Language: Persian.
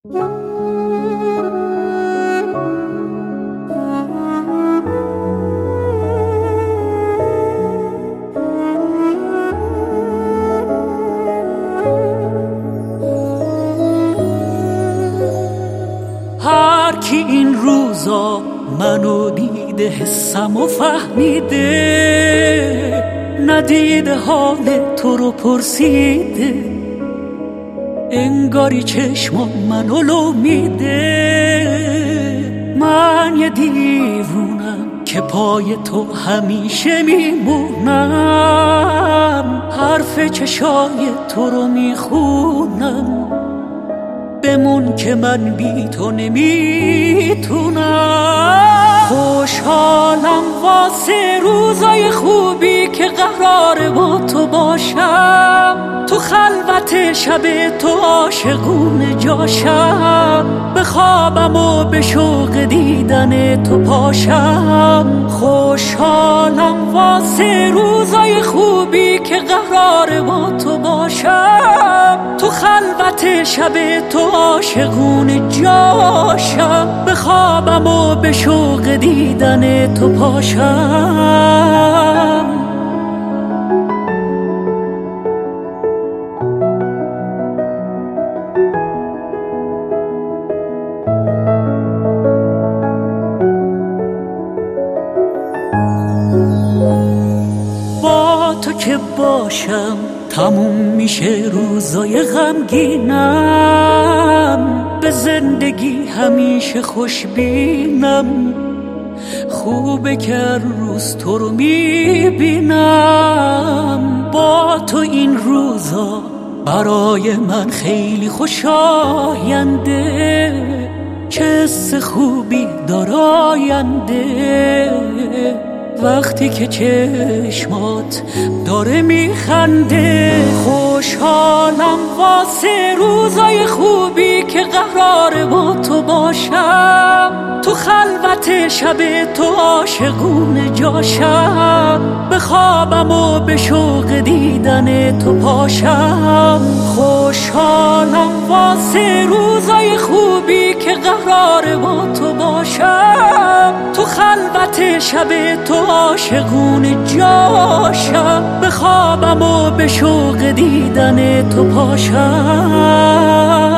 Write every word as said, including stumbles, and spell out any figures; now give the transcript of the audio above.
هر کی این روزا منو دیده حسم و فهمیده، ندیده حال تو رو پرسیده، انگاری چشم منو لو میده. من یه دیوونم که پای تو همیشه میمونم، حرف چشای تو رو میخونم، بمون که من بی تو نمیتونم. خوشحالم واسه روزای خوبی که قراره با تو باشم، تو خلوت شب تو عاشقونه جاشم، بخوابم و به شوق دیدن تو پاشم. خوشحالم واسه روزای خوبی که قراره با تو باشم، تو خلوت شب تو عاشقونه جاشم، بخوابم و به شوق دیدن تو پاشم. با تو که باشم تموم میشه روزای غمگینم، به زندگی همیشه خوشبینم، خوبه که روز تو رو میبینم. با تو این روزا برای من خیلی خوش آینده، چه حس خوبی داره آینده، وقتی که چشمات داره میخنده. خوشحالم واسه روزای خوبی که قراره با تو باشم، تو خلوت شب تو عاشقونه جاشم، بخوابم و به شوق دیدن تو پاشم. خوشحالم واسه روزای خوبی که قراره با تو باشم، تو خلوت شب تو عاشقونه جاشم، بخوابم و به شوق دیدن تو پاشم.